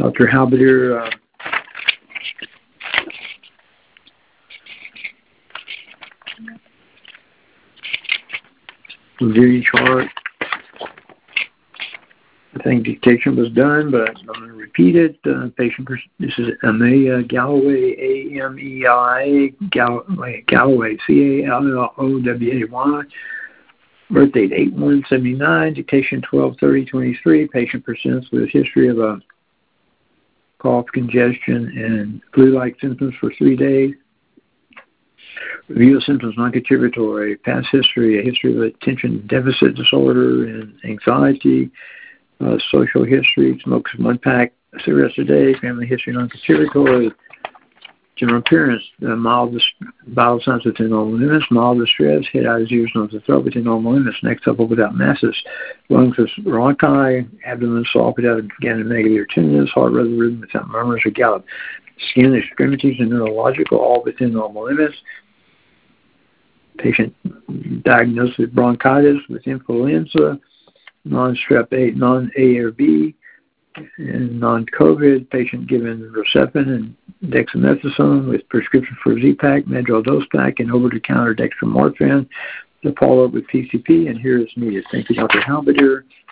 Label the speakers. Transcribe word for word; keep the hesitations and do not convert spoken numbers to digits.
Speaker 1: Doctor Halberdier, uh, review each heart. I think dictation was done, but I'm going to repeat it. Uh, patient, this is Amaya Galloway, A M E I, Galloway, Galloway, C A L L O W A Y. Birth date eight one seventy-nine, dictation twelve thirty twenty-three. Patient presents with a history of a cough, congestion, and flu-like symptoms for three days. Review of symptoms non-contributory, past history, a history of attention deficit disorder and anxiety, uh, social history, smokes one pack cigarettes a day, family history non-contributory, general appearance, uh, mild dis- bowel signs within normal limits, mild distress, head, eyes, ears, nose, and throat within normal limits, neck supple without masses, lungs with bronchi, abdomen soft without again negative or tenderness, heart rather rhythm without murmurs or gallop, skin, extremities, and neurological all within normal limits. Patient diagnosed with bronchitis, with influenza, non-strep A, non-A or B, and non-COVID. Patient given Rocephin and dexamethasone with prescription for Z-Pak, Medrol dose pack, and over-the-counter dextromorphin to follow up with P C P, and here is needed. Thank you, Doctor Halberdier.